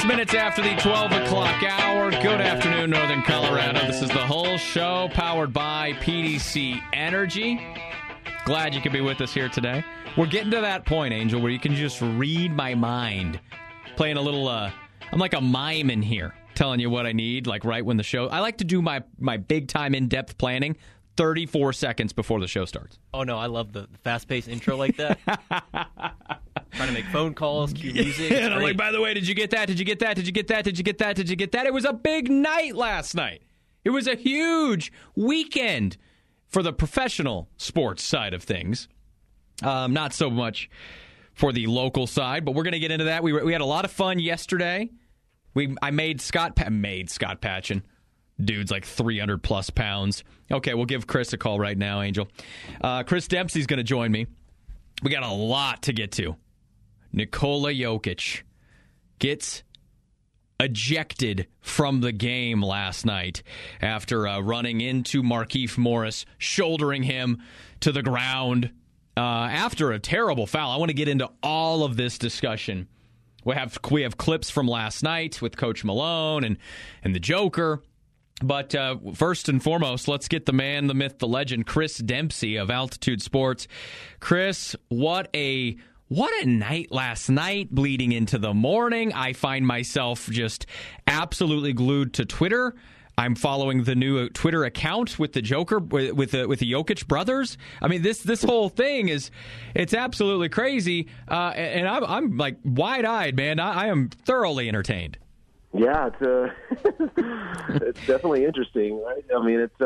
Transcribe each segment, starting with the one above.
Minutes after the 12 o'clock hour. Good afternoon, Northern Colorado. This is the whole show powered by PDC Energy. Glad you could be with us here today. We're getting to that point, Angel, where you can just read my mind. Playing a little, I'm like a mime in here, telling you what I need, like right when the show. I like to do my big-time in-depth planning 34 seconds before the show starts. Oh, no, I love the fast-paced intro like that. Trying to make phone calls, cue music. And I'm like, by the way, did you get that? Did you get that? Did you get that? Did you get that? Did you get that? It was a big night last night. It was a huge weekend for the professional sports side of things. Not so much for the local side, but we're going to get into that. We had a lot of fun yesterday. I made Scott Patchen. Dude's like 300-plus pounds. Okay, we'll give Chris a call right now, Angel. Chris Dempsey's going to join me. We got a lot to get to. Nikola Jokic gets ejected from the game last night after running into Markieff Morris, shouldering him to the ground after a terrible foul. I want to get into all of this discussion. We have clips from last night with Coach Malone and the Joker. But first and foremost, let's get the man, the myth, the legend, Chris Dempsey of Altitude Sports. Chris, what a night last night, bleeding into the morning. I find myself just absolutely glued to Twitter. I'm following the new Twitter account with the Joker, with the Jokic brothers. I mean, this whole thing it's absolutely crazy, and I'm like wide-eyed, man. I am thoroughly entertained. Yeah, it's definitely interesting, right? I mean, it's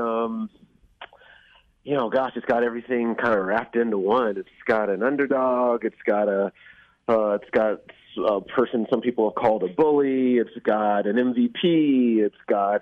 it's got everything kind of wrapped into one. It's got an underdog. It's got a person some people have called a bully. It's got an MVP. It's got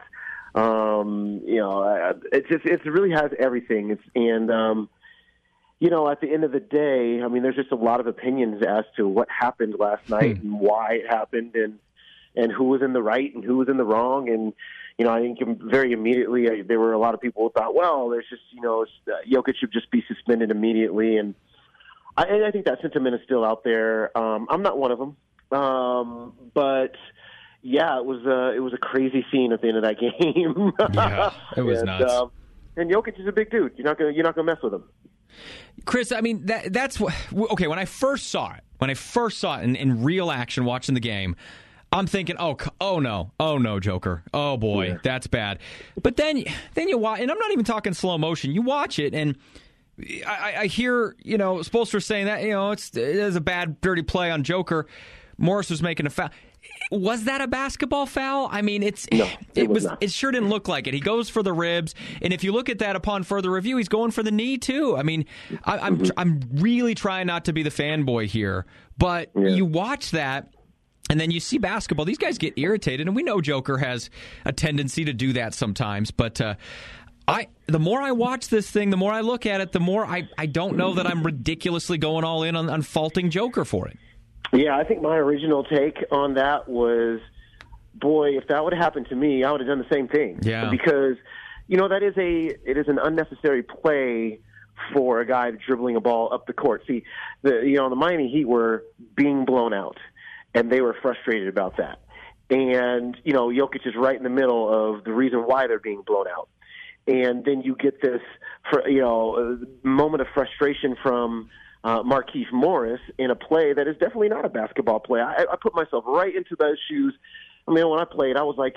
it really has everything. At the end of the day, I mean, there's just a lot of opinions as to what happened last night and why it happened and who was in the right and who was in the wrong. And, I think very immediately there were a lot of people who thought, well, there's just, Jokic should just be suspended immediately. And I think that sentiment is still out there. I'm not one of them. But yeah, it was a crazy scene at the end of that game. Yeah, it was nuts. And Jokic is a big dude. You're not gonna mess with him. Chris, I mean, that's what. Okay, when I first saw it in real action, watching the game, I'm thinking, oh no, Joker, oh boy, yeah. That's bad. But then you watch, and I'm not even talking slow motion. You watch it, and I hear Spoelstra saying that it is a bad, dirty play on Joker. Morris was making a foul. Was that a basketball foul? I mean, it was. It sure didn't look like it. He goes for the ribs, and if you look at that upon further review, he's going for the knee too. I mean, I'm really trying not to be the fanboy here, but you watch that. And then you see basketball. These guys get irritated, and we know Joker has a tendency to do that sometimes. But the more I watch this thing, the more I look at it, the more I don't know that I'm ridiculously going all in on faulting Joker for it. Yeah, I think my original take on that was, boy, if that would have happened to me, I would have done the same thing. Yeah. Because, it is an unnecessary play for a guy dribbling a ball up the court. See, the Miami Heat were being blown out. And they were frustrated about that. And, Jokic is right in the middle of the reason why they're being blown out. And then you get this, moment of frustration from Markieff Morris in a play that is definitely not a basketball play. I put myself right into those shoes. I mean, when I played, I was like,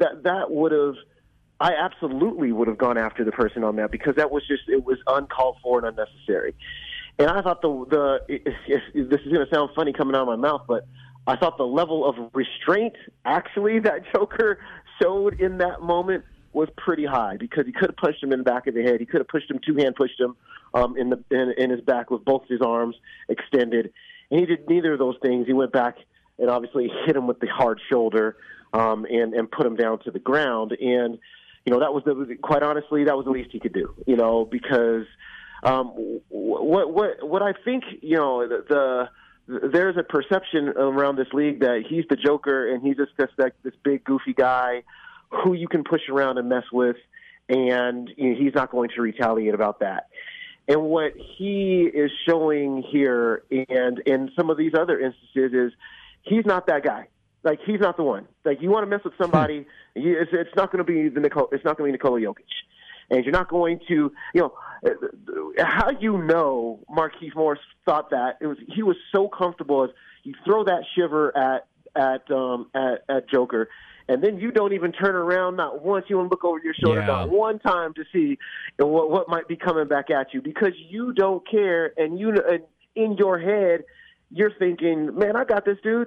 I absolutely would have gone after the person on that because it was uncalled for and unnecessary. And I thought this is going to sound funny coming out of my mouth, but I thought the level of restraint actually that Joker showed in that moment was pretty high because he could have punched him in the back of the head. He could have pushed him in his back with both his arms extended. And he did neither of those things. He went back and obviously hit him with the hard shoulder and put him down to the ground. And, that was quite honestly, that was the least he could do, because what I think, there's a perception around this league that he's the Joker and he's just this big goofy guy who you can push around and mess with, and he's not going to retaliate about that. And what he is showing here and in some of these other instances is he's not that guy. Like, he's not the one. Like, you want to mess with somebody, it's not going to be it's not going to be Nikola Jokic. And you're not going to, how Markieff Morris thought that he was so comfortable as you throw that shiver at Joker, and then you don't even turn around not once. You don't look over your shoulder not one time to see what might be coming back at you, because you don't care, and in your head you're thinking, man, I got this dude.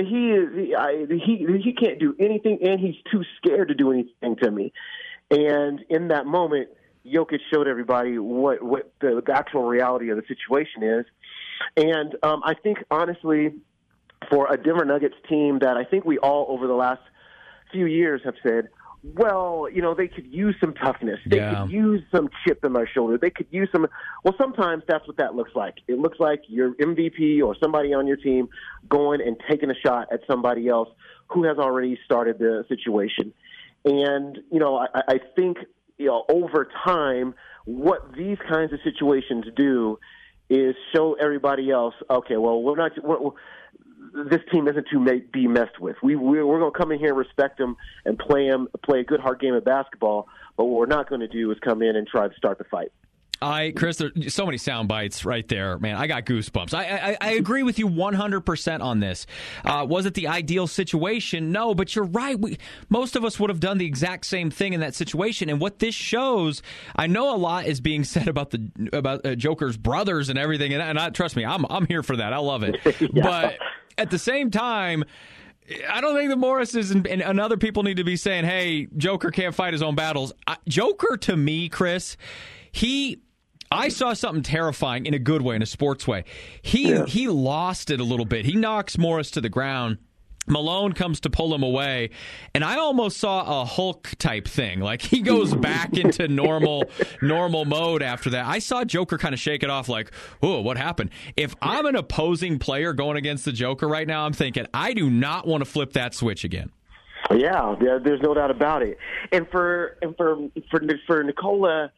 He can't do anything, and he's too scared to do anything to me. And in that moment, Jokic showed everybody what the actual reality of the situation is. And I think, honestly, for a Denver Nuggets team that I think we all over the last few years have said, well, they could use some toughness. They could use some chip in their shoulder. They could use some – well, sometimes that's what that looks like. It looks like your MVP or somebody on your team going and taking a shot at somebody else who has already started the situation. And, I think, over time, what these kinds of situations do is show everybody else, okay, well, this team isn't to be messed with. We're going to come in here and respect them and play a good, hard game of basketball, but what we're not going to do is come in and try to start the fight. Chris, there's so many sound bites right there, man. I got goosebumps. I agree with you 100% on this. Was it the ideal situation? No, but you're right. Most of us would have done the exact same thing in that situation. And what this shows, I know a lot is being said about Joker's brothers and everything, and trust me, I'm here for that. I love it. Yeah. But at the same time, I don't think the Morrises and other people need to be saying, hey, Joker can't fight his own battles. Joker, to me, Chris, I saw something terrifying in a good way, in a sports way. He lost it a little bit. He knocks Morris to the ground. Malone comes to pull him away, and I almost saw a Hulk type thing. Like, he goes back into normal mode after that. I saw Joker kind of shake it off like, oh, what happened? If I'm an opposing player going against the Joker right now, I'm thinking, I do not want to flip that switch again. Yeah, there's no doubt about it. And for Nikola,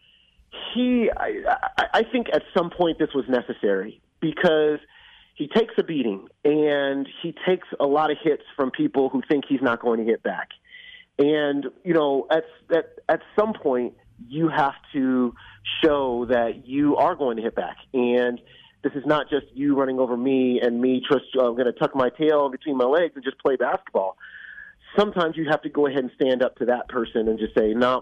I think at some point this was necessary, because he takes a beating and he takes a lot of hits from people who think he's not going to hit back. And, at some point you have to show that you are going to hit back. And this is not just you running over me and me just I'm going to tuck my tail between my legs and just play basketball. Sometimes you have to go ahead and stand up to that person and just say, nope.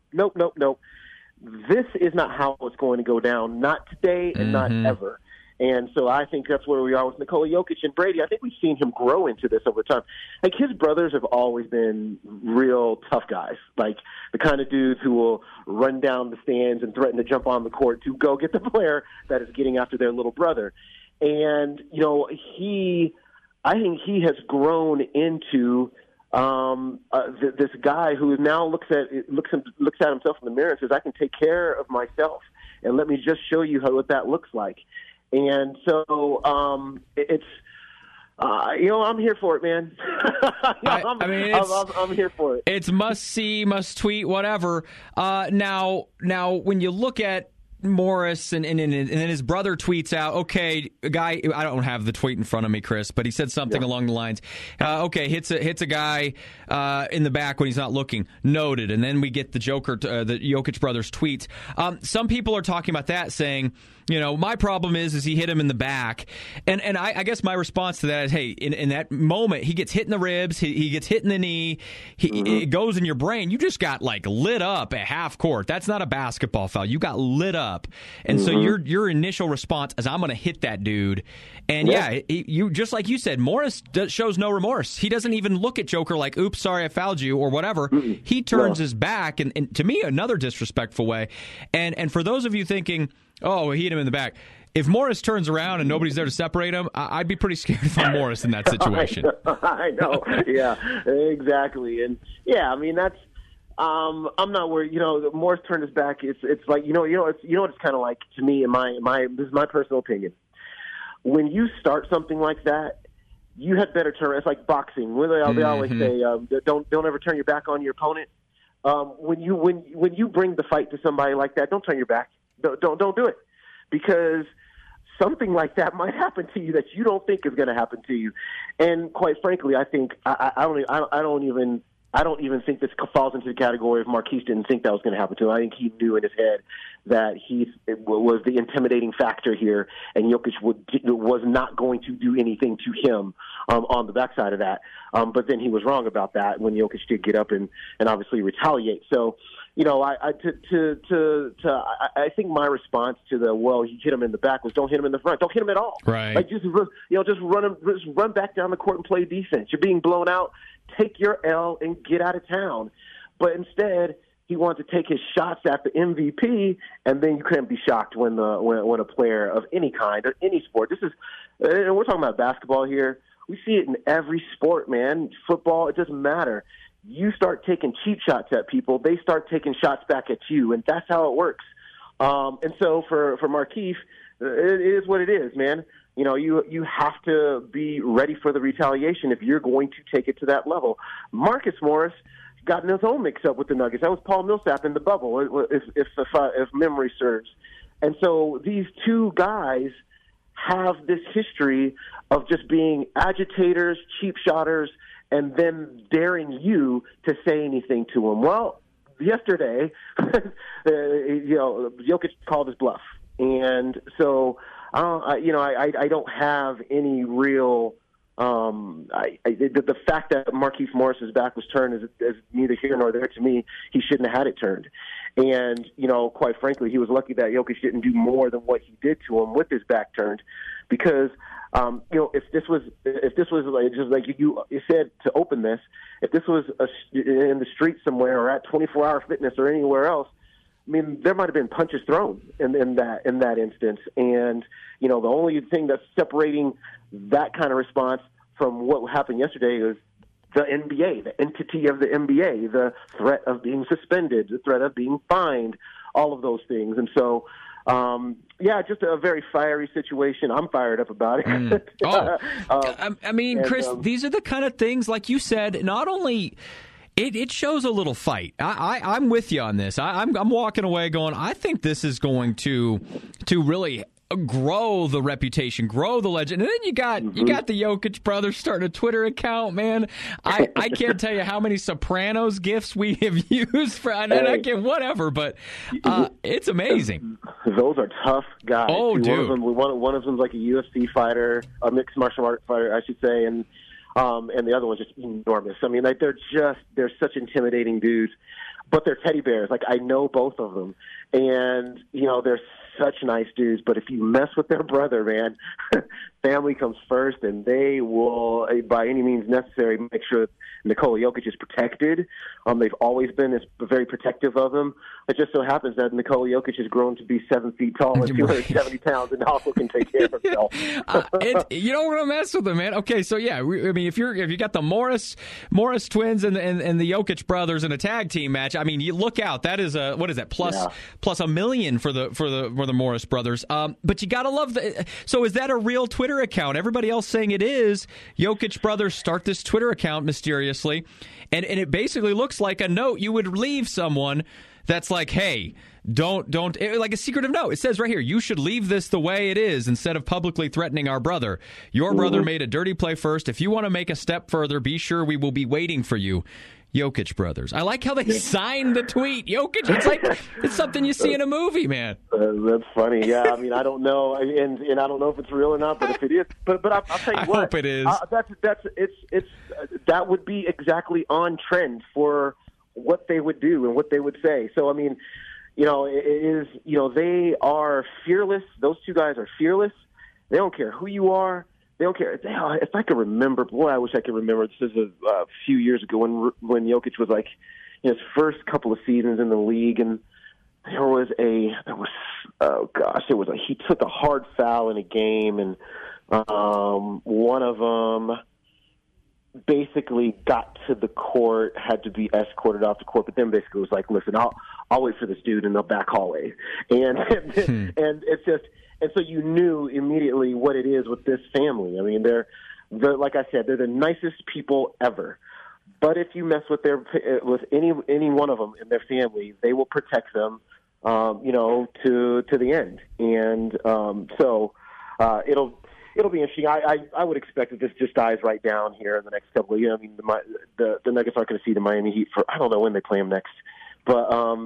This is not how it's going to go down. Not today and not ever. And so I think that's where we are with Nikola Jokic and Brady. I think we've seen him grow into this over time. Like, his brothers have always been real tough guys, like the kind of dudes who will run down the stands and threaten to jump on the court to go get the player that is getting after their little brother. And, I think he has grown into this guy who now looks at himself in the mirror and says, I can take care of myself, and let me just show you what that looks like. And so it's I'm here for it, man. I'm here for it. It's must see, must tweet, whatever. Now, when you look at Morris and then his brother tweets out, okay, a guy, I don't have the tweet in front of me, Chris, but he said something along the lines, hits a guy in the back when he's not looking, noted. And then we get the Jokic brothers tweets. Some people are talking about that, saying, my problem is he hit him in the back. And I guess my response to that is, hey, in that moment, he gets hit in the ribs, he gets hit in the knee, it goes in your brain. You just got lit up at half court. That's not a basketball foul. You got lit up. And so your initial response is, I'm going to hit that dude. And you just like you said, Morris shows no remorse. He doesn't even look at Joker like, oops, sorry, I fouled you or whatever. He turns his back, and to me, another disrespectful way. And for those of you thinking, oh, he hit him in the back. If Morris turns around and nobody's there to separate him, I'd be pretty scared if I'm Morris in that situation. I know. Yeah, exactly. And that's. I'm not worried. Morris turned his back. It's like it's kind of like, to me, this is my personal opinion. When you start something like that, you had better turn. It's like boxing. They always say, don't ever turn your back on your opponent. When you bring the fight to somebody like that, don't turn your back. Don't do it, because something like that might happen to you that you don't think is going to happen to you. And quite frankly, I think I don't even think this falls into the category of Marquise didn't think that was going to happen to him. I think he knew in his head that it was the intimidating factor here, and Jokic was not going to do anything to him on the backside of that. But then he was wrong about that when Jokic did get up and obviously retaliate. So, I think my response to he hit him in the back was don't hit him in the front, don't hit him at all. Right. Like just run back down the court and play defense. You're being blown out. Take your L and get out of town. But instead, he wanted to take his shots at the MVP, and then you couldn't be shocked when a player of any kind or any sport. And we're talking about basketball here. We see it in every sport, man. Football, it doesn't matter. You start taking cheap shots at people, they start taking shots back at you, and that's how it works. And so for Markieff, it is what it is, man. You have to be ready for the retaliation if you're going to take it to that level. Marcus Morris got in his own mix-up with the Nuggets. That was Paul Millsap in the bubble, if memory serves. And so these two guys have this history of just being agitators, cheap shotters, and then daring you to say anything to them. Well, yesterday, Jokic called his bluff. And so, I don't have any real. The fact that Markieff Morris's back was turned is neither here nor there to me. He shouldn't have had it turned, and quite frankly, he was lucky that Jokic didn't do more than what he did to him with his back turned, because if this was like, just like you said to open this, if this was in the street somewhere or at 24-Hour Fitness or anywhere else, I mean, there might have been punches thrown in that instance. And, the only thing that's separating that kind of response from what happened yesterday is the NBA, the entity of the NBA, the threat of being suspended, the threat of being fined, all of those things. And so, just a very fiery situation. I'm fired up about it. Chris, these are the kind of things, like you said, not only – It shows a little fight. I'm with you on this. I'm walking away going, I think this is going to really grow the reputation, grow the legend. And then you got the Jokic brothers starting a Twitter account, man. I can't tell you how many Sopranos gifs we have used for, and I can't, whatever, but it's amazing. Those are tough guys. Oh, dude. One of them's like a UFC fighter, a mixed martial art fighter, I should say, and the other one's just enormous. I mean, like they're such intimidating dudes, but they're teddy bears. Like I know both of them, and they're such nice dudes. But if you mess with their brother, man, family comes first, and they will, by any means necessary, make sure that Nikola Jokic is protected. They've always been very protective of him. It just so happens that Nikola Jokic has grown to be 7 feet tall and 270 pounds, and also can take care of himself. You don't want to mess with them, man. Okay, so yeah, I mean, if you got the Morris twins and the Jokic brothers in a tag team match, I mean, you look out. That is what is that plus $1 million for the Morris brothers. But you gotta love the. So is that a real Twitter account? Everybody else saying it is. Jokic brothers start this Twitter account mysteriously, and it basically looks like a note you would leave someone. That's like, hey, don't like a secretive note. It says right here, you should leave this the way it is instead of publicly threatening our brother. Your brother made a dirty play first. If you want to make a step further, be sure we will be waiting for you. Jokic brothers. I like how they signed the tweet. Jokic. It's like it's something you see in a movie, man. That's funny. Yeah, I mean, I don't know, and I don't know if it's real or not. But if it is, but I'll tell you what. I hope it is. That would be exactly on trend for what they would do and what they would say. So I mean, it is. They are fearless. Those two guys are fearless. They don't care who you are. They don't care. If I could remember, boy, I wish I could remember. This is a few years ago when Jokic was like in his first couple of seasons in the league, and he took a hard foul in a game, and one of them basically got to the court, had to be escorted off the court, but then basically was like, listen, I'll wait for this dude in the back hallway, and it's just. And so you knew immediately what it is with this family. I mean, they're like I said, they're the nicest people ever. But if you mess with any one of them in their family, they will protect them, to the end. And so It'll be interesting. I would expect that this just dies right down here in the next couple of years. I mean, the Nuggets aren't going to see the Miami Heat for, I don't know when they play them next, but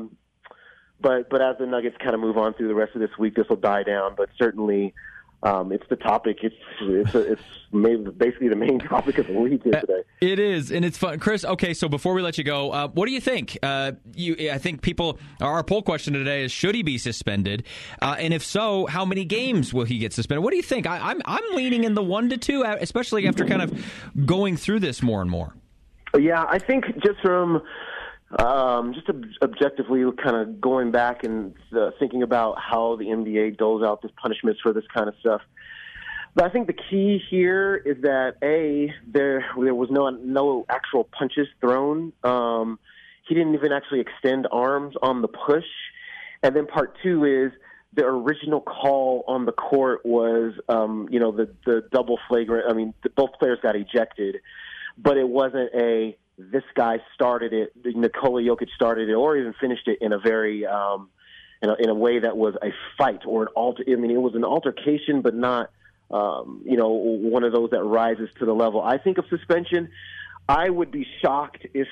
as the Nuggets kind of move on through the rest of this week, this will die down. But certainly, it's the topic. It's basically the main topic of the league here today. It is, and it's fun, Chris. Okay, so before we let you go, what do you think? I think our poll question today is: should he be suspended? And if so, how many games will he get suspended? What do you think? I'm leaning in the 1 to 2, especially after kind of going through this more and more. Yeah, I think just from. Just objectively kind of going back and thinking about how the NBA doles out these punishments for this kind of stuff. But I think the key here is that, there was no actual punches thrown. He didn't even actually extend arms on the push. And then part two is the original call on the court was, the double flagrant. I mean, both players got ejected, but it wasn't this guy started it, Nikola Jokic started it, or even finished it in a very, in a way that was a fight or an I mean, it was an altercation, but not, one of those that rises to the level. I think of suspension. I would be shocked if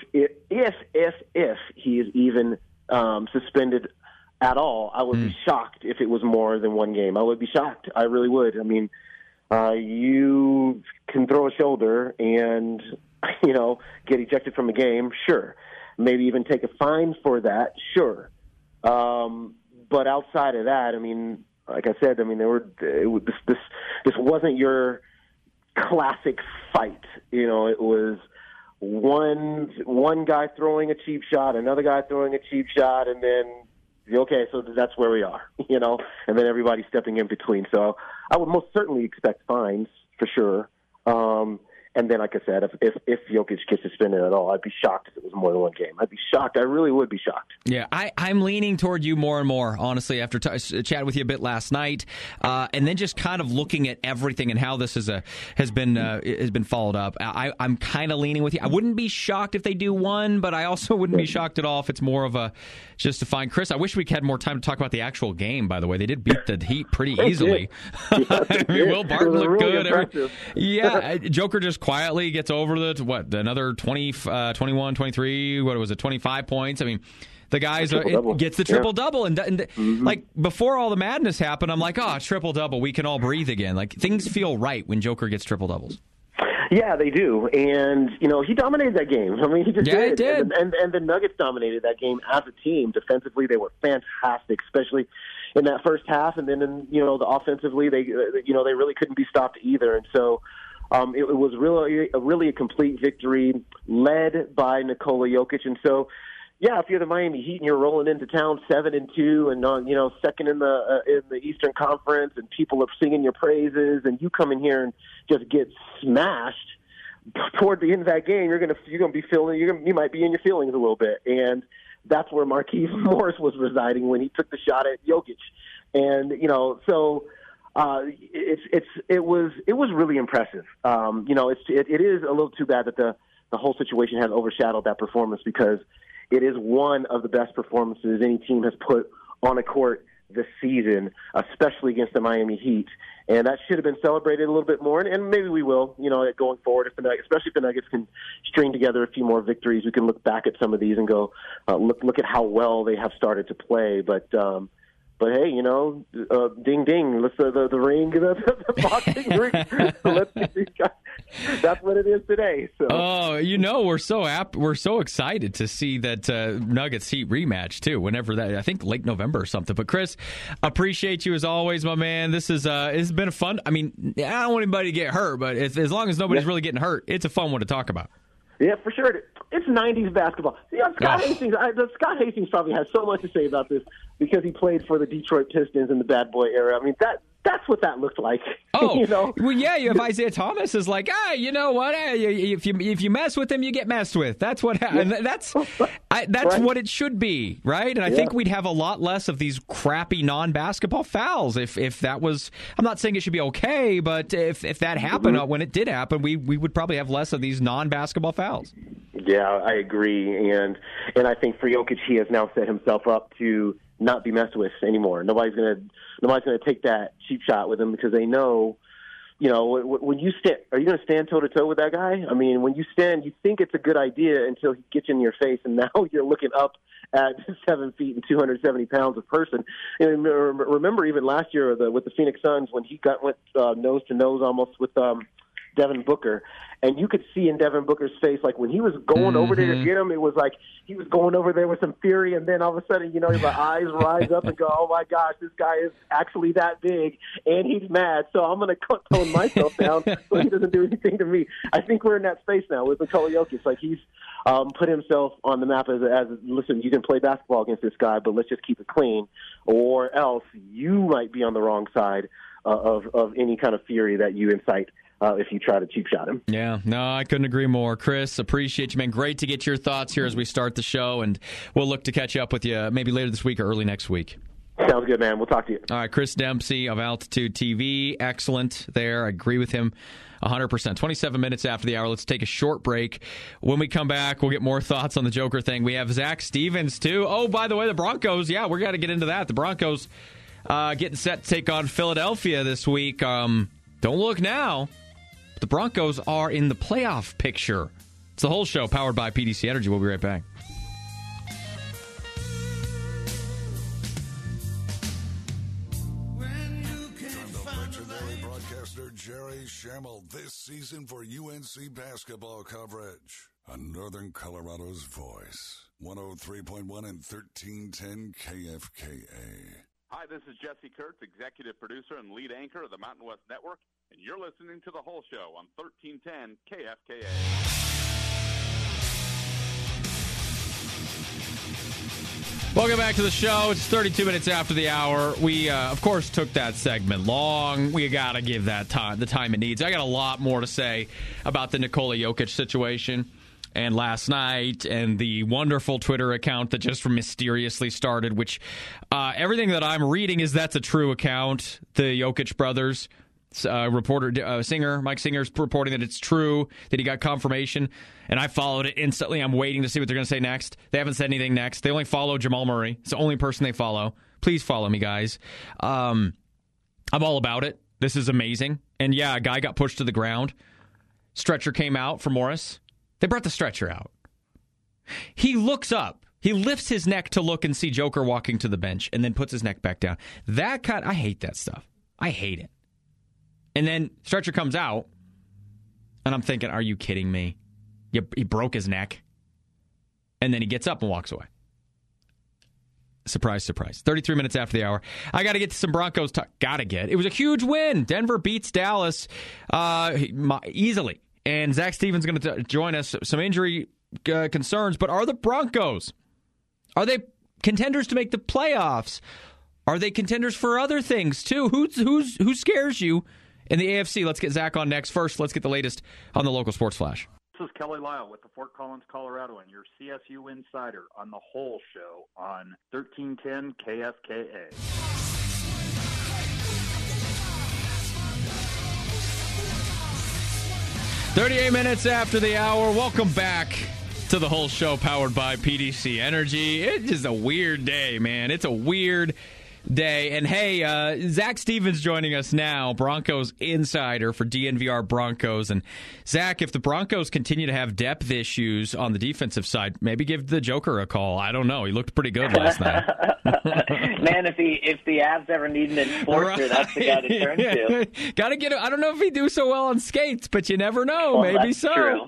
he is even suspended at all. I would be shocked if it was more than one game. I would be shocked. I really would. I mean, you can throw a shoulder and get ejected from a game, sure. Maybe even take a fine for that, sure. But outside of that, I mean, like I said, I mean, this wasn't your classic fight. It was one guy throwing a cheap shot, another guy throwing a cheap shot, and then okay, so that's where we are, and then everybody stepping in between. So I would most certainly expect fines for sure. And then, like I said, if Jokic gets suspended at all, I'd be shocked if it was more than one game. I'd be shocked. I really would be shocked. Yeah, I'm leaning toward you more and more, honestly, after chatting with you a bit last night, and then just kind of looking at everything and how this has been followed up. I'm kind of leaning with you. I wouldn't be shocked if they do one, but I also wouldn't be shocked at all if it's more of just a fine. Chris, I wish we had more time to talk about the actual game, by the way. They did beat the Heat pretty easily. I mean, Will Barton looked good. Yeah, Joker just quietly gets over another 20, 21, 23, what was it, 25 points. I mean, the guys gets the triple-double. And like, before all the madness happened, I'm like, triple-double, we can all breathe again. Like, things feel right when Joker gets triple-doubles. Yeah, they do. And, he dominated that game. I mean, he just did. He did. And the Nuggets dominated that game as a team. Defensively, they were fantastic, especially in that first half. And then, the offensively, they really couldn't be stopped either. And so it was really a complete victory led by Nikola Jokic. And so, yeah, if you're the Miami Heat and you're rolling into town 7-2 and second in the Eastern Conference and people are singing your praises and you come in here and just get smashed toward the end of that game, you're gonna be feeling you might be in your feelings a little bit. And that's where Marquise Morris was residing when he took the shot at Jokic. And so. It was really impressive. It is a little too bad that the whole situation has overshadowed that performance because it is one of the best performances any team has put on a court this season, especially against the Miami Heat. And that should have been celebrated a little bit more, and maybe we will, going forward, especially if the Nuggets can string together a few more victories. We can look back at some of these and go, look at how well they have started to play. But hey, ding ding, let's the ring, the boxing ring. Let's get these guys. That's what it is today. So. Oh, we're so excited to see that Nuggets Heat rematch too. Whenever that, I think late November or something. But Chris, appreciate you as always, my man. This it's been a fun. I mean, I don't want anybody to get hurt, but as long as nobody's really getting hurt, it's a fun one to talk about. Yeah, for sure. It's 90s basketball. Scott Hastings probably has so much to say about this because he played for the Detroit Pistons in the bad boy era. I mean, that's what that looked like. Oh, well, yeah, you have Isaiah Thomas is like, you know what? If you mess with him, you get messed with. That's what that's right. What it should be, right? And I think we'd have a lot less of these crappy non-basketball fouls if that was. I'm not saying it should be okay, but if that happened when it did happen, we would probably have less of these non-basketball fouls. Yeah, I agree, and I think for Jokic, he has now set himself up to not be messed with anymore. Nobody's gonna take that cheap shot with him because they know. When you stand, are you going to stand toe-to-toe with that guy? I mean, when you stand, you think it's a good idea until he gets in your face, and now you're looking up at 7 feet and 270 pounds of person. And remember even last year with the Phoenix Suns when he went nose-to-nose almost with Devin Booker, and you could see in Devin Booker's face, like when he was going over there to get him, it was like he was going over there with some fury, and then all of a sudden, his eyes rise up and go, oh my gosh, this guy is actually that big, and he's mad, so I'm going to tone myself down so he doesn't do anything to me. I think we're in that space now with Nikola Jokic. Like he's put himself on the map as listen, you can play basketball against this guy, but let's just keep it clean, or else you might be on the wrong side of any kind of fury that you incite. If you try to cheap shot him. Yeah, no, I couldn't agree more. Chris, appreciate you, man. Great to get your thoughts here as we start the show, and we'll look to catch up with you maybe later this week or early next week. Sounds good, man. We'll talk to you. All right, Chris Dempsey of Altitude TV. Excellent there. I agree with him 100%. 27 minutes after the hour. Let's take a short break. When we come back, we'll get more thoughts on the Joker thing. We have Zach Stevens, too. Oh, by the way, the Broncos. Yeah, we're going to get into that. The Broncos getting set to take on Philadelphia this week. Don't look now. The Broncos are in the playoff picture. It's the whole show powered by PDC Energy. We'll be right back. Broadcaster Jerry Shermill this season for UNC basketball coverage on Northern Colorado's voice, 103.1 and 1310 KFKA. Hi, this is Jesse Kurtz, executive producer and lead anchor of the Mountain West Network, and you're listening to The Whole Show on 1310 KFKA. Welcome back to the show. It's 32 minutes after the hour. We, of course, took that segment long. We got to give that time the time it needs. I got a lot more to say about the Nikola Jokic situation and last night and the wonderful Twitter account that just mysteriously started, which everything that I'm reading is that's a true account. The Jokic brothers reporter, Mike Singer's reporting that it's true, that he got confirmation, and I followed it instantly. I'm waiting to see what they're going to say next. They haven't said anything next. They only follow Jamal Murray. It's the only person they follow. Please follow me, guys. I'm all about it. This is amazing. And yeah, a guy got pushed to the ground. Stretcher came out for Morris. They brought the stretcher out. He looks up. He lifts his neck to look and see Joker walking to the bench and then puts his neck back down. I hate that stuff. I hate it. And then stretcher comes out, and I'm thinking, are you kidding me? He broke his neck. And then he gets up and walks away. Surprise, surprise. 33 minutes after the hour. I got to get to some Broncos talk. It was a huge win. Denver beats Dallas easily. And Zach Stevens is going to join us. Some injury concerns, but are the Broncos, are they contenders to make the playoffs? Are they contenders for other things too? Who scares you in the AFC? Let's get Zach on next. First, let's get the latest on the local sports flash. This is Kelly Lyle with the Fort Collins, Colorado, and your CSU Insider on the Whole Show on 1310 KFKA. 38 minutes after the hour. Welcome back to the Whole Show powered by PDC Energy. It is a weird day, man. It's a weird day. And hey, Zach Stevens joining us now, Broncos insider for DNVR Broncos. And Zach, if the Broncos continue to have depth issues on the defensive side, maybe give the Joker a call. I don't know. He looked pretty good last night. Man, if the Avs ever need an enforcer, that's the guy to turn to. Got to get him. I don't know if he'd do so well on skates, but you never know. Well, maybe that's so. True.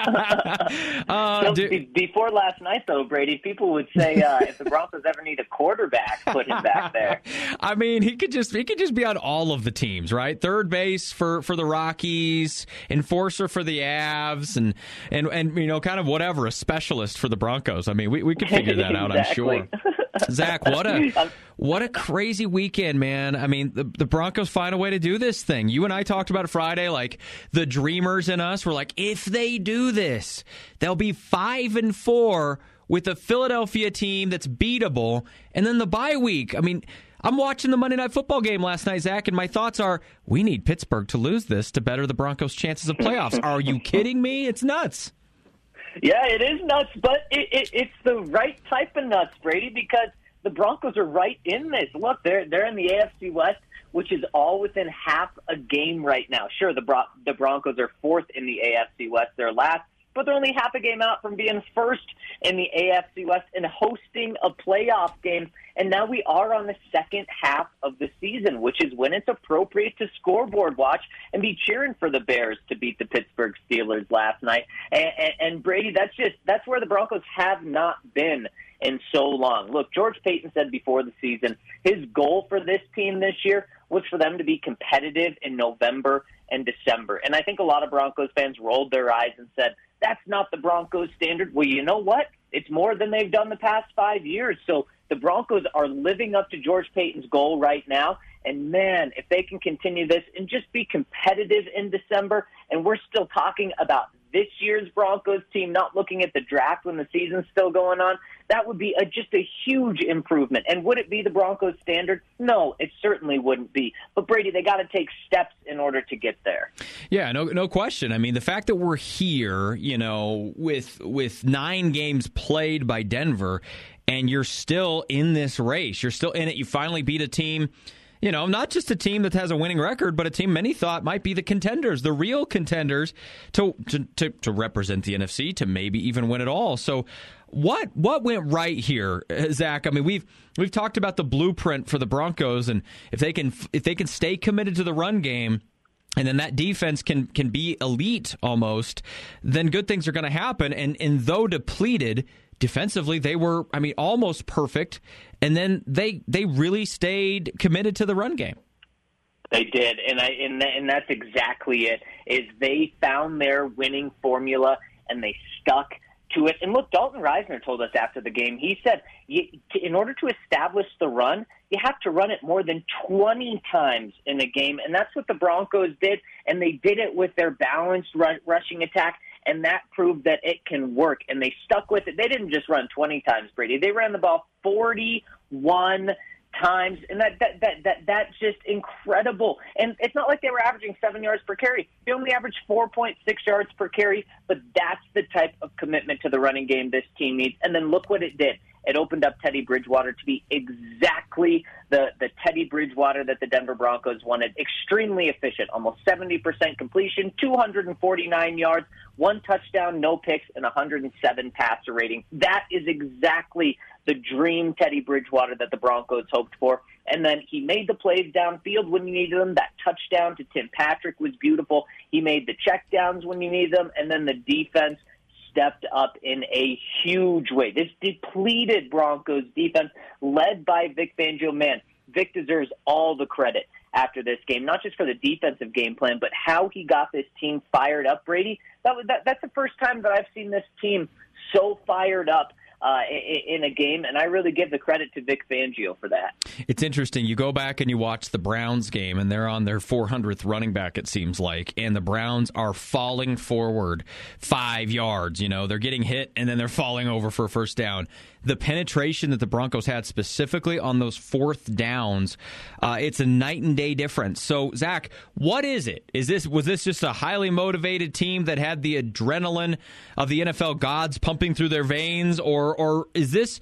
Before last night, though, Brady, people would say if the Broncos ever need a quarterback, put him back there. I mean, he could just be on all of the teams, right? Third base for the Rockies, enforcer for the Avs, and you know, kind of whatever, a specialist for the Broncos. I mean, we could figure that out, I'm sure. Zach, what a crazy weekend, man. I mean, the Broncos find a way to do this thing. You and I talked about it Friday, like the dreamers in us were like, if they do this, they'll be 5-4 with a Philadelphia team that's beatable, and then the bye week. I mean, I'm watching the Monday Night Football game last night, Zach, and my thoughts are, we need Pittsburgh to lose this to better the Broncos' chances of playoffs. Are you kidding me? It's nuts. Yeah, it is nuts, but it's the right type of nuts, Brady, because the Broncos are right in this. Look, they're in the AFC West, which is all within half a game right now. Sure, the Broncos are fourth in the AFC West. They're last, but they're only half a game out from being first in the AFC West and hosting a playoff game. And now we are on the second half of the season, which is when it's appropriate to scoreboard watch and be cheering for the Bears to beat the Pittsburgh Steelers last night. And Brady, that's where the Broncos have not been in so long. Look, George Paton said before the season, his goal for this team this year was for them to be competitive in November and December. And I think a lot of Broncos fans rolled their eyes and said, that's not the Broncos standard. Well, you know what? It's more than they've done the past 5 years. So the Broncos are living up to George Paton's goal right now. And, man, if they can continue this and just be competitive in December, and we're still talking about this year's Broncos team, not looking at the draft when the season's still going on, that would be just a huge improvement. And would it be the Broncos standard? No, it certainly wouldn't be. But, Brady, they got to take steps in order to get there. Yeah, no question. I mean, the fact that we're here, with 9 games played by Denver, and you're still in this race, you're still in it, you finally beat a team, not just a team that has a winning record, but a team many thought might be the contenders, the real contenders to represent the NFC, to maybe even win it all. So what went right here, Zach? I mean, we've talked about the blueprint for the Broncos, and if they can stay committed to the run game, and then that defense can be elite almost, then good things are going to happen. And though depleted defensively, they were, almost perfect. And then they really stayed committed to the run game. They did, and that's exactly it. Is they found their winning formula and they stuck to it. And look, Dalton Reisner told us after the game. He said, in order to establish the run, you have to run it more than 20 times in a game, and that's what the Broncos did. And they did it with their balanced rushing attack. And that proved that it can work, and they stuck with it. They didn't just run 20 times, Brady. They ran the ball 41 times, and that's just incredible. And it's not like they were averaging 7 yards per carry. They only averaged 4.6 yards per carry, but that's the type of commitment to the running game this team needs. And then look what it did. It opened up Teddy Bridgewater to be exactly the Teddy Bridgewater that the Denver Broncos wanted. Extremely efficient, almost 70% completion, 249 yards, 1 touchdown, no picks, and 107 passer rating. That is exactly the dream Teddy Bridgewater that the Broncos hoped for. And then he made the plays downfield when you needed them. That touchdown to Tim Patrick was beautiful. He made the checkdowns when you needed them, and then the defense stepped up in a huge way. This depleted Broncos defense led by Vic Fangio. Man, Vic deserves all the credit after this game, not just for the defensive game plan, but how he got this team fired up, Brady. That's the first time that I've seen this team so fired up in a game, and I really give the credit to Vic Fangio for that. It's interesting. You go back and you watch the Browns game, and they're on their 400th running back, it seems like, and the Browns are falling forward 5 yards. They're getting hit, and then they're falling over for a first down. The penetration that the Broncos had specifically on those fourth downs, it's a night and day difference. So, Zach, what is it? Was this just a highly motivated team that had the adrenaline of the NFL gods pumping through their veins, or is this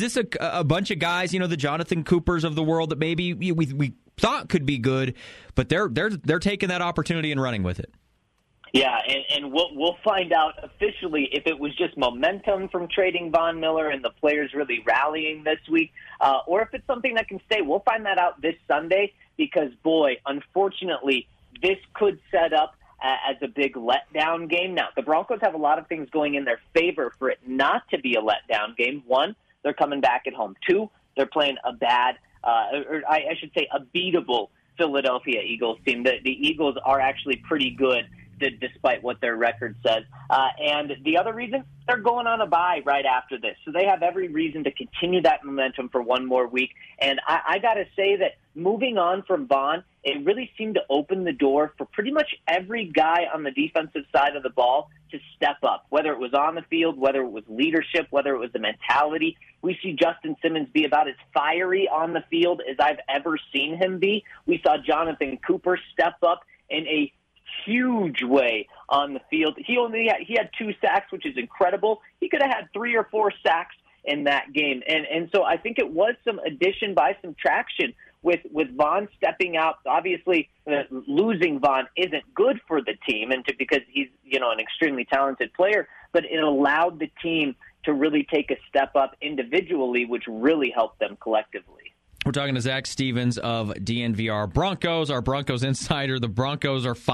a bunch of guys, the Jonathan Coopers of the world that maybe we thought could be good, but they're taking that opportunity and running with it? Yeah, and we'll find out officially if it was just momentum from trading Von Miller and the players really rallying this week, or if it's something that can stay. We'll find that out this Sunday because, boy, unfortunately, this could set up as a big letdown game. Now, the Broncos have a lot of things going in their favor for it not to be a letdown game. 1, they're coming back at home. 2, they're playing a bad, or I should say a beatable Philadelphia Eagles team. The Eagles are actually pretty good, despite what their record says. And the other reason, they're going on a bye right after this. So they have every reason to continue that momentum for one more week. And I got to say that moving on from Vaughn, it really seemed to open the door for pretty much every guy on the defensive side of the ball to step up, whether it was on the field, whether it was leadership, whether it was the mentality. We see Justin Simmons be about as fiery on the field as I've ever seen him be. We saw Jonathan Cooper step up in a huge way on the field. He had 2 sacks, which is incredible. He could have had 3 or 4 sacks in that game. And so I think it was some addition by subtraction with Vaughn stepping out. Obviously, losing Vaughn isn't good for the team because he's, an extremely talented player, but it allowed the team to really take a step up individually, which really helped them collectively. We're talking to Zach Stevens of DNVR Broncos, our Broncos insider. The Broncos are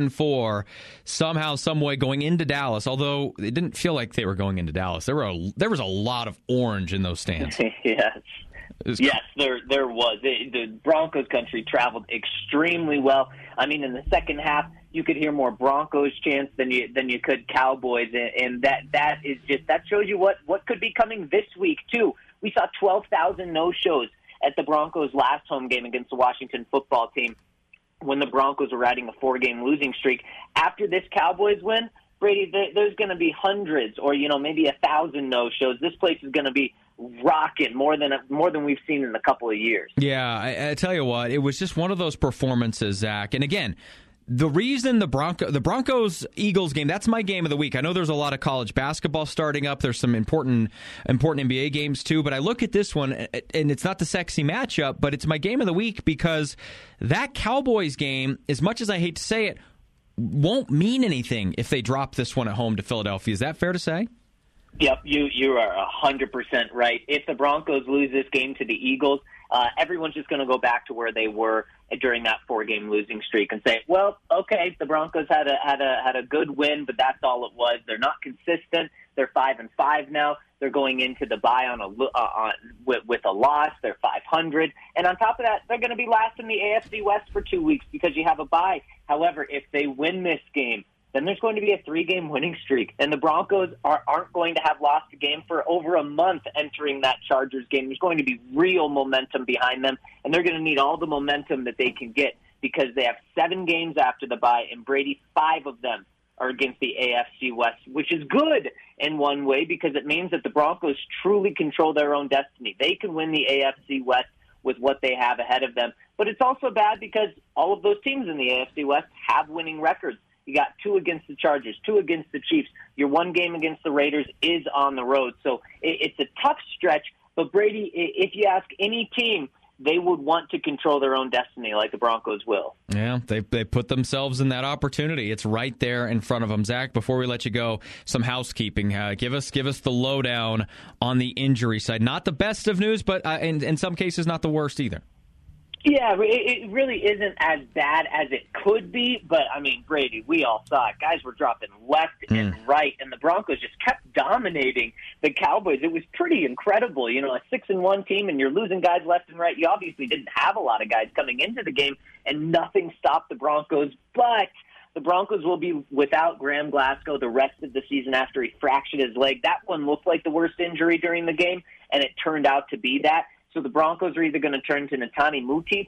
5-4 somehow, some way going into Dallas, although it didn't feel like they were going into Dallas. There was a lot of orange in those stands. Yes. Yes, there was. The Broncos country traveled extremely well. I mean, in the second half, you could hear more Broncos chants than you could Cowboys, and that shows you what could be coming this week too. We saw 12,000 no-shows at the Broncos' last home game against the Washington football team when the Broncos were riding a 4-game losing streak. After this Cowboys win, Brady, there's going to be hundreds or maybe 1,000 no-shows. This place is going to be rocking more than we've seen in a couple of years. Yeah, I tell you what, it was just one of those performances, Zach. And again, the reason the Broncos-Eagles game, that's my game of the week. I know there's a lot of college basketball starting up. There's some important NBA games too. But I look at this one, and it's not the sexy matchup, but it's my game of the week because that Cowboys game, as much as I hate to say it, won't mean anything if they drop this one at home to Philadelphia. Is that fair to say? Yep, you are 100% right. If the Broncos lose this game to the Eagles, everyone's just going to go back to where they were during that 4-game losing streak and say, well, okay, the Broncos had a good win, but that's all it was. They're not consistent. They're 5-5 now. They're going into the bye with a loss. They're 500, and on top of that, they're going to be last in the AFC West for 2 weeks because you have a bye. However, if they win this game, then there's going to be a 3-game winning streak. And the Broncos aren't going to have lost a game for over a month entering that Chargers game. There's going to be real momentum behind them, and they're going to need all the momentum that they can get because they have 7 games after the bye, and Brady, 5 of them are against the AFC West, which is good in one way because it means that the Broncos truly control their own destiny. They can win the AFC West with what they have ahead of them. But it's also bad because all of those teams in the AFC West have winning records. You got 2 against the Chargers, 2 against the Chiefs. Your 1 game against the Raiders is on the road. So it's a tough stretch. But, Brady, if you ask any team, they would want to control their own destiny like the Broncos will. Yeah, they put themselves in that opportunity. It's right there in front of them. Zach, before we let you go, some housekeeping. Give us the lowdown on the injury side. Not the best of news, but in some cases not the worst either. Yeah, it really isn't as bad as it could be, but, I mean, Brady, we all saw it. Guys were dropping left and right, and the Broncos just kept dominating the Cowboys. It was pretty incredible. A 6-1 team, and you're losing guys left and right. You obviously didn't have a lot of guys coming into the game, and nothing stopped the Broncos, but the Broncos will be without Graham Glasgow the rest of the season after he fractured his leg. That one looked like the worst injury during the game, and it turned out to be that. So the Broncos are either going to turn to Netani Muti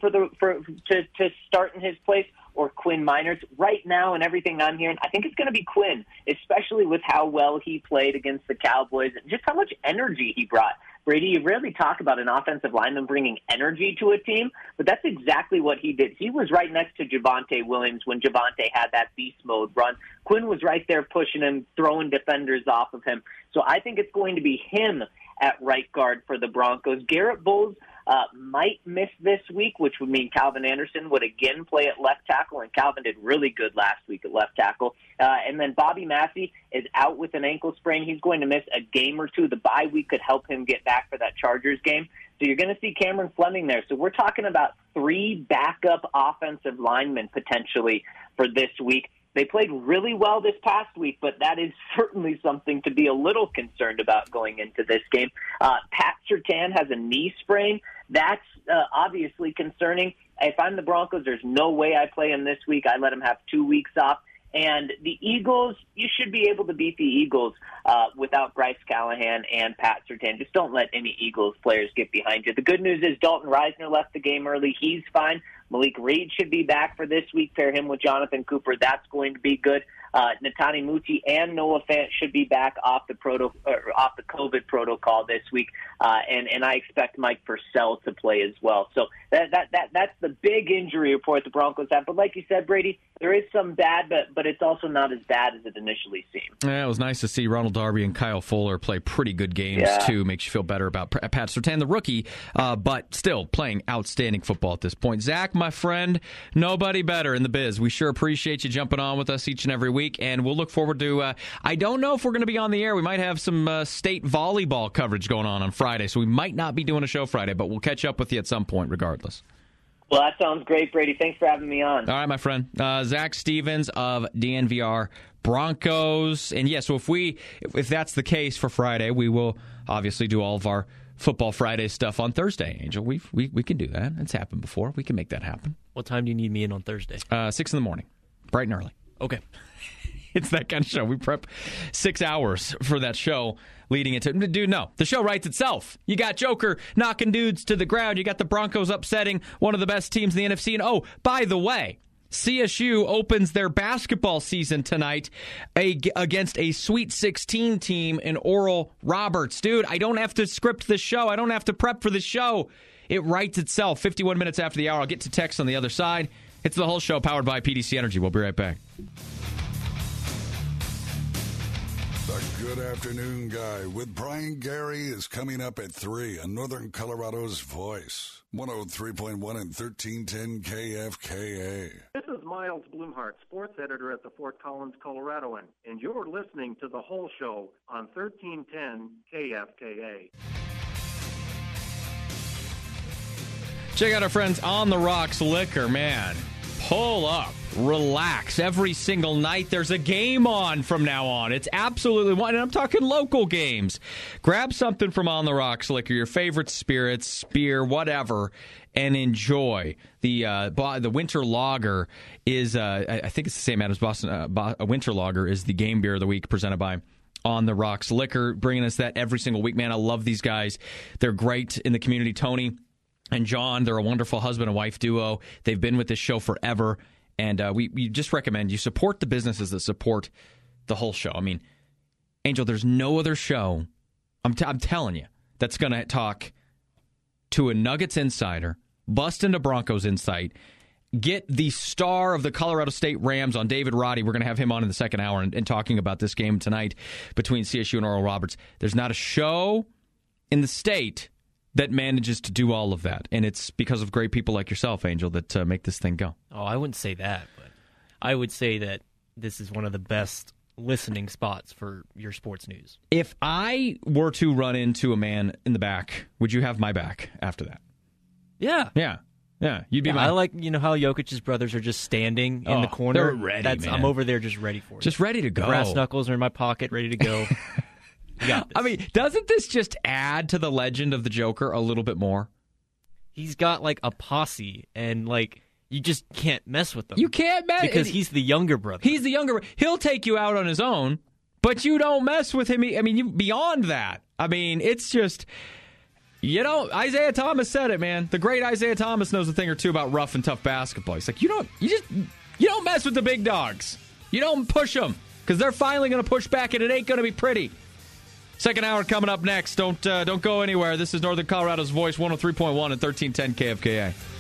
to start in his place or Quinn Miners. Right now, and everything I'm hearing, I think it's going to be Quinn, especially with how well he played against the Cowboys and just how much energy he brought. Brady, you rarely talk about an offensive lineman bringing energy to a team, but that's exactly what he did. He was right next to Javonte Williams when Javonte had that beast mode run. Quinn was right there pushing him, throwing defenders off of him. So I think it's going to be him at right guard for the Broncos. Garrett Bowles might miss this week, which would mean Calvin Anderson would again play at left tackle, and Calvin did really good last week at left tackle. And then Bobby Massey is out with an ankle sprain. He's going to miss a game or two. The bye week could help him get back for that Chargers game. So you're going to see Cameron Fleming there. So we're talking about 3 backup offensive linemen potentially for this week. They played really well this past week, but that is certainly something to be a little concerned about going into this game. Pat Surtain has a knee sprain. That's obviously concerning. If I'm the Broncos, there's no way I play him this week. I let him have 2 weeks off. And the Eagles, you should be able to beat the Eagles without Bryce Callahan and Pat Surtain. Just don't let any Eagles players get behind you. The good news is Dalton Reisner left the game early. He's fine. Malik Reed should be back for this week. Pair him with Jonathan Cooper. That's going to be good. Netani Muti and Noah Fant should be back off the COVID protocol this week, and I expect Mike Purcell to play as well. So that's the big injury report the Broncos have. But like you said, Brady, there is some bad, but it's also not as bad as it initially seemed. Yeah, it was nice to see Ronald Darby and Kyle Fuller play pretty good games, too. Makes you feel better about Pat Surtain, the rookie, but still playing outstanding football at this point. Zach, my friend, nobody better in the biz. We sure appreciate you jumping on with us each and every week, and we'll look forward to, I don't know if we're going to be on the air. We might have some state volleyball coverage going on Friday, so we might not be doing a show Friday, but we'll catch up with you at some point regardless. Well, that sounds great, Brady. Thanks for having me on. All right, my friend. Zach Stevens of DNVR Broncos. And yes, so if that's the case for Friday, we will obviously do all of our Football Friday stuff on Thursday, Angel. We can do that. It's happened before. We can make that happen. What time do you need me in on Thursday? 6 in the morning, bright and early. Okay. It's that kind of show. We prep 6 hours for that show leading into it. Dude, no. The show writes itself. You got Joker knocking dudes to the ground. You got the Broncos upsetting one of the best teams in the NFC. And, oh, by the way, CSU opens their basketball season tonight against a Sweet 16 team in Oral Roberts. Dude, I don't have to script this show. I don't have to prep for the show. It writes itself. 51 minutes after the hour. I'll get to text on the other side. It's the whole show powered by PDC Energy. We'll be right back. The Good Afternoon Guy with Brian Gary is coming up at 3 on Northern Colorado's Voice. 103.1 and 1310 KFKA. This is Miles Blumhart, sports editor at the Fort Collins Coloradoan, and you're listening to The Whole Show on 1310 KFKA. Check out our friends On the Rocks Liquor, man. Pull up, relax. Every single night there's a game on from now on. It's absolutely one, and I'm talking local games. Grab something from On the Rocks Liquor, your favorite spirits, beer, whatever, and enjoy. The Winter Lager is, I think it's the same as Boston. A Winter Lager is the game beer of the week presented by On the Rocks Liquor, bringing us that every single week. Man, I love these guys. They're great in the community. Tony and John, they're a wonderful husband and wife duo. They've been with this show forever, and we just recommend you support the businesses that support the whole show. I mean, Angel, there's no other show, I'm telling you, that's going to talk to a Nuggets insider, bust into Broncos insight, get the star of the Colorado State Rams on David Roddy. We're going to have him on in the second hour and talking about this game tonight between CSU and Oral Roberts. There's not a show in the state that manages to do all of that. And it's because of great people like yourself, Angel, that make this thing go. Oh, I wouldn't say that, but I would say that this is one of the best listening spots for your sports news. If I were to run into a man in the back, would you have my back after that? Yeah. Yeah. You'd be I like, how Jokic's brothers are just standing in the corner. They're ready, man. I'm over there just ready for it. Just ready to go. The brass knuckles are in my pocket, ready to go. I mean, doesn't this just add to the legend of the Joker a little bit more? He's got, a posse, and, you just can't mess with them. You can't mess because he's the younger brother. He's the younger brother. He'll take you out on his own, but you don't mess with him. I mean, beyond that. I mean, it's just, Isaiah Thomas said it, man. The great Isaiah Thomas knows a thing or two about rough and tough basketball. He's like, you don't mess with the big dogs. You don't push them, because they're finally going to push back, and it ain't going to be pretty. Second hour coming up next. Don't go anywhere. This is Northern Colorado's Voice, 103.1 and 1310 KFKA.